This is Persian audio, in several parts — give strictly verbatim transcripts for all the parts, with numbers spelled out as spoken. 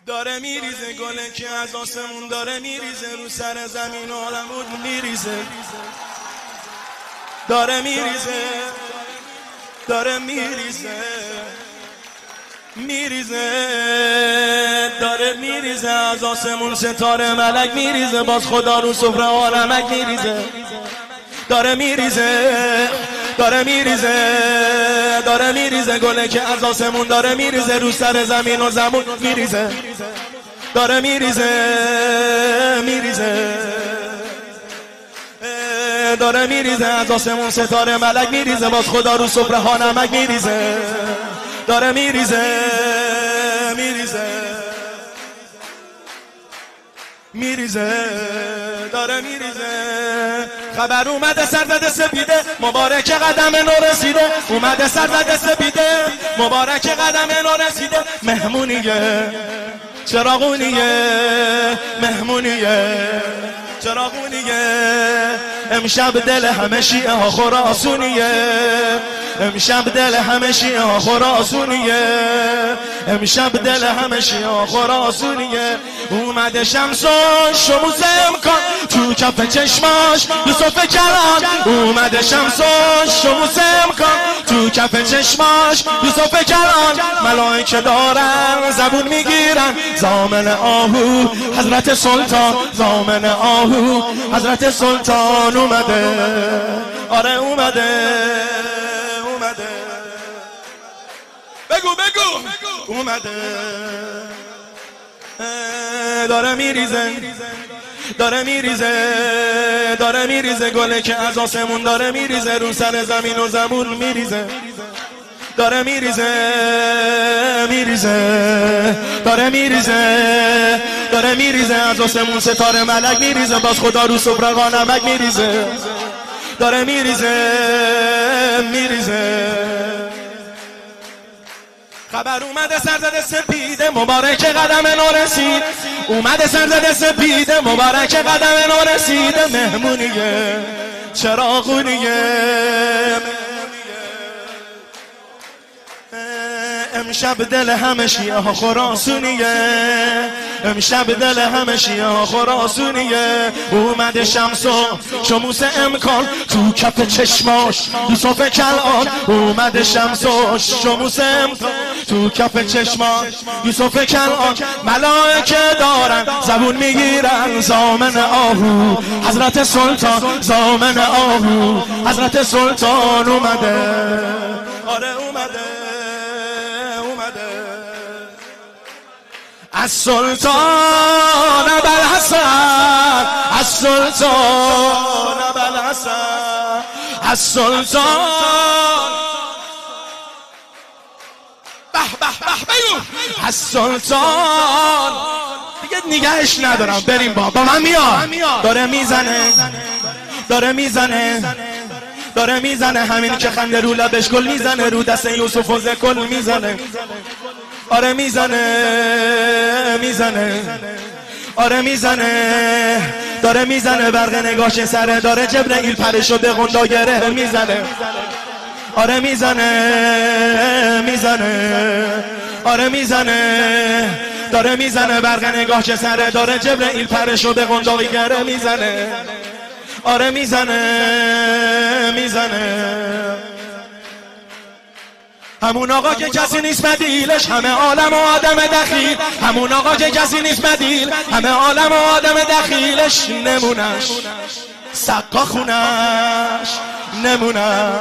داره میریزه گله که از آسمون داره میریزه رو سر زمین و آدمون میریزه داره میریزه داره میریزه میریزه داره میریزه از آسمون ستاره ملک میریزه باز خدا رو سفره آرمک میریزه داره میریزه داره میریزه داره میریزه گله که از آسمون داره میریزه رو سر زمین و زمون میریزه داره میریزه میریزه داره میریزه از آسمون ستاره ملک میریزه باز خدا رو سفره ها نمک میریزه داره میریزه میریزه میریزه داره میریزه خبر اومده سرزده سپیده مبارک قدم نو رسیده اومده سرزده سپیده مبارک قدم نو رسیده مهمونیه چراغونیه مهمونیه چراغونیه امشب دل همه شیعه ها خراسونیه امشب دل همه شیعه ها خراسونیه امشب دل همه شیعه ها خراسونیه اومده شمس و شموس امکان تو کف چشماش یوسف کلان اومده شمس و شموس امکان تو کف چشماش یوسف کلان ملائکه دارن زبون میگیرن زامن آهو حضرت سلطان زامن آهو حضرت سلطان اومده آره اومده اومده بگو بگو اومده داره میریزه داره میریزه داره میریزه گله که از آسمون داره میریزه رو سر زمین و زمون میریزه داره میریزه میریزه داره میریزه داره میریزه از آسمون ستاره ملک میریزه باز خدا رو سفره نمک میریزه داره میریزه میریزه خبر اومده سرزده سپیده مبارک قدم نو رسید اومده سرزده سپیده مبارک قدم نو رسیده مهمونیه چراغونیه امشب دل همه شیعه ها خراسونیه امشب دل همه شیعه ها خراسونیه اومده شمس و شموس امکان تو کف چشماش یوسف کلان اومده شمس و شموس امکان تو کف چشماش یوسف کلان ملائکه دارن زبون میگیرن زامن آهو حضرت سلطان زامن آهو حضرت سلطان اومده آره اومده از سلطان ابوالحسن از سلطان ابوالحسن از سلطان به به به بگو از سلطان دیگه نگهش ندارم بریم با با من میاد داره میزنه داره میزنه داره میزنه همین که خنده رو لبش گل میزنه رو دست یوسف و زکل میزنه آره میزنه میزنه آره میزنه داره میزنه برق نگاش سره داره جبرئیل پرشو به قندا گره میزنه آره میزنه میزنه آره میزنه داره میزنه برق نگاش سره داره جبرئیل پرشو به قندا گره میزنه آره میزنه میزنه همون آقا که کسی نیست بدیلش همه عالم و آدم دخیل همون آقا که کسی نیست بدیل همه عالم و آدم دخیلش نمونش سقا خونش نمونش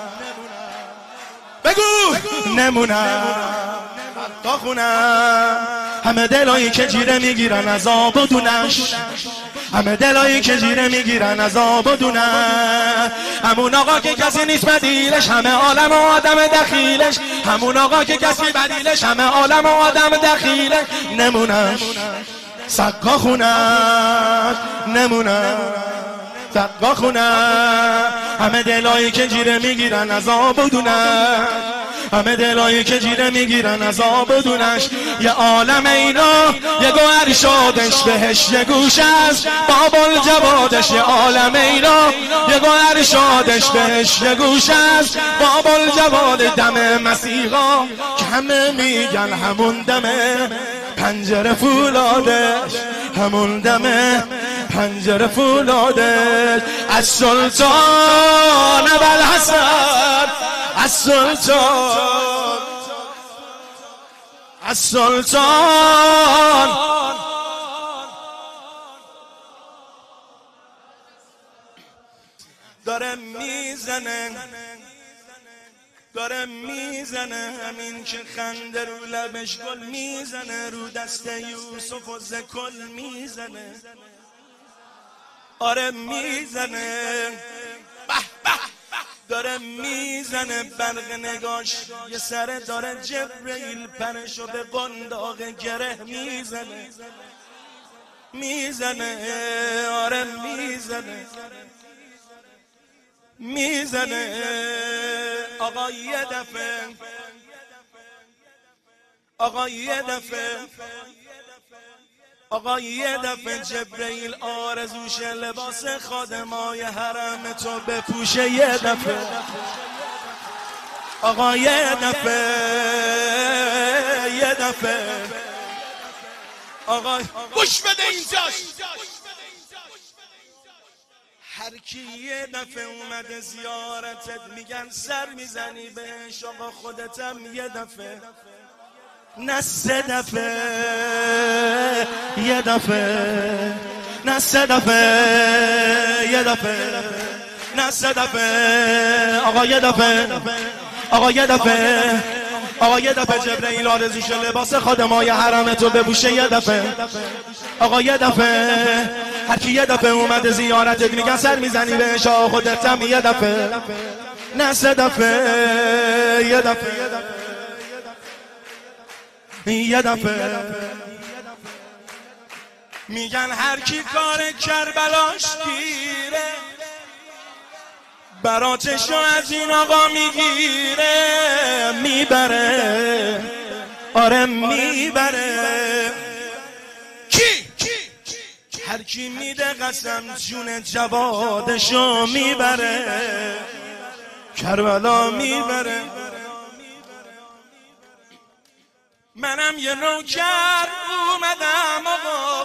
بگو نمونش سقا خونش همه دلایی که جیره میگیرن از آب و دونش همه دلایی که جیره میگیرن از آب و دونه همون آقا که کسی نیست بدیلش همه عالم و آدم دخیلش همون آقا که کسی بدیلش همه عالم و آدم دخیلش نمونش سقا خونش نمونش سقا خونش همه دلایی که جیره میگیرن از آب و دونه همه دلایی که جیره میگیرن از آب و دونش یه عالم اینا یه گوهر شادش بهش یه گوش از بابل جوادش یه عالم اینا یه گوهر شادش بهش یه گوش از بابل جواد دم مسیحا که همه میگن همون دمه پنجره فولادش، همون دمه پنجره فولادش. از سلطان ابوالحسن، از سلطان، از سلطان داره میزنه، داره میزنه، همین که خنده رو لبش گل میزنه، رو دست یوسف و زکل میزنه. آره میزنه، به به داره میزنه، برق نگاش یه سره داره، جبرئیل پرشو به قنداق گره میزنه، میزنه. آره میزنه، میزنه. آقا یه دفعه، آقا یه دفعه، آقا یه دفعه جبرئیل آرزوش لباس خادمای حرم تو بپوشه. یه دفعه آقا یه دفعه، یه دفعه آقا گوش بده اینجاش. هر کی یه دفعه اومده زیارتت میگن سر میزنی بهش، آقا خودتم یه دفعه، نه سه دفعه، یه دفعه، نه سه دفعه، یه دفعه، نه سه دفعه. آقا یه دفعه، آقا یه دفعه، آقا یه دفعه جبرئیل آرزوش لباس خادمای حرم تو بپوشه. یه دفعه آقا یه دفعه، هر کی یه دفعه اومده زیارتت میگن سر میزنی بهش، آقا خودتم یه دفعه، نه سه دفعه، یه دفعه، یه دفعه. میگن هر کی کار کربلاش گیره، براتشو از این آقا میگیره، میبره. آره میبره. کی؟ هر کی میده قسم جون جوادشو میبره، کربلا میبره. منم یه نوکر اومدم آقا،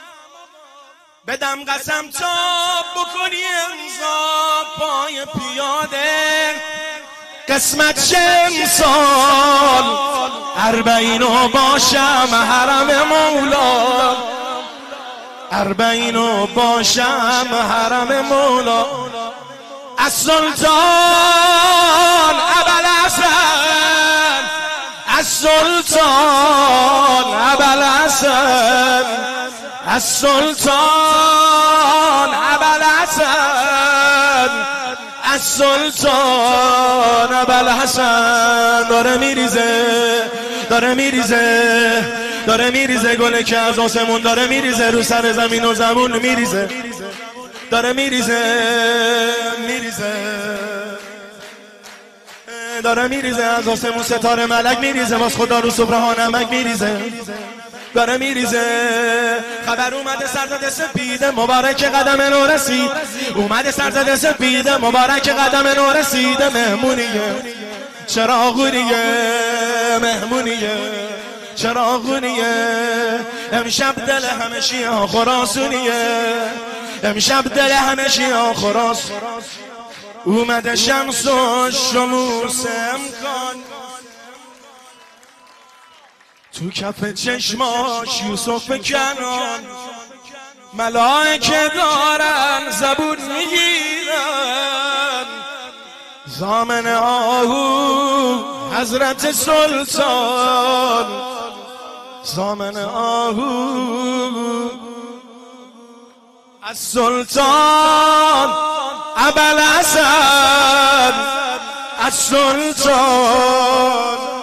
بدم قسم تا بکنی امضا پای پیاده، قسمت چند سال اربعینو باشم حرم مولا، اربعینو باشم حرم مولا. از سلطان ابوالحسن، از سلطان ابوالحسن، از سلطان ابوالحسن، از سلطان ابوالحسن داره میریزه، داره میریزه، داره میریزه گله که از آسمون داره میریزه، رو سر زمین و زمون میریزه، داره میریزه، میریزه، داره میریزه از آسمون ستاره ملک میریزه، واس خدا رو صبح ها نمک میریزه، داره میریزه. خبر اومده سرزده سپید مبارک قدم نو رسید، اومده سرزده سپید مبارک قدم نو رسید. مهمونیه چراغونیه، مهمونیه چراغونیه. امشب دل همه شیعه خراسونیه، امشب دل همه شیعه خراس. اومده شمس و شموس امکان، تو کف چشماش یوسف کنان، ملائکه دارن زبون میگیرن. زامن آهو حضرت سلطان، زامن آهو از سلطان ابوالحسن، از سلطان